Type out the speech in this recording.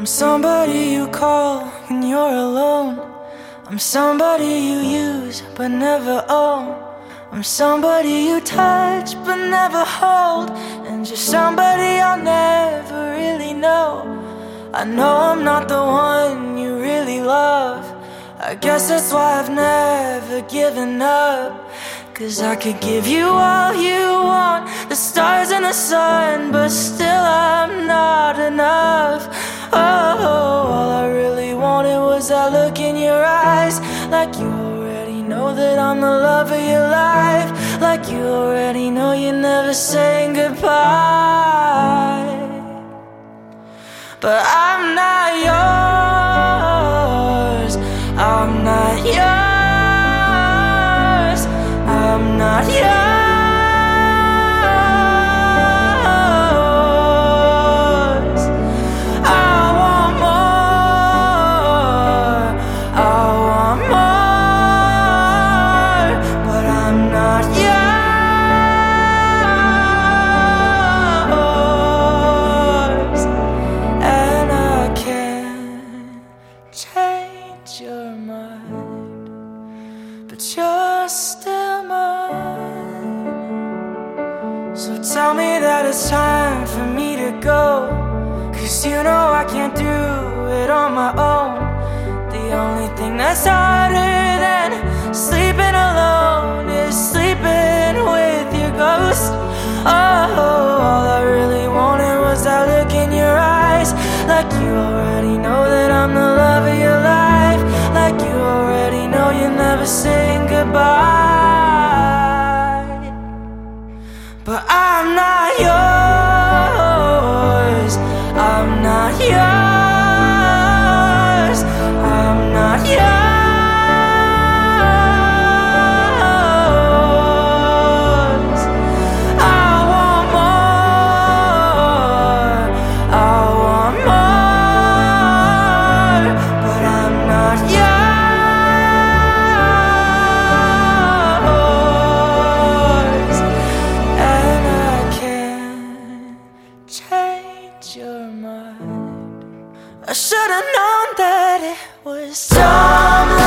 I'm somebody you call when you're alone. I'm somebody you use but never own. I'm somebody you touch but never hold, and just somebody I'll never really know. I know I'm not the one you really love. I guess that's why I've never given up. 'Cause I could give you all you want, the stars and the sun, but still I'm not enough. Oh, all I really wanted was that look in your eyes, like you already know that I'm the love of your life, like you already know you're never saying goodbye. But I'm not yours, I'm not yours, I'm not yours. I want more, I want more, but I'm not yours. And I can't change your mind, but you're still mine. So tell me that it's time for me to go, 'cause you know I can't do it on my own. The only thing that's harder than sleeping alone is sleeping with your ghost. Oh, all I really wanted was that look in your eyes, like you already know that I'm the love of your life, like you already know you're never saying goodbye. But I'm not yours, I'm not yours, I'm not yours. I want more, I want more, but I'm not yours. And I can't change your mind. I should've known that it was time.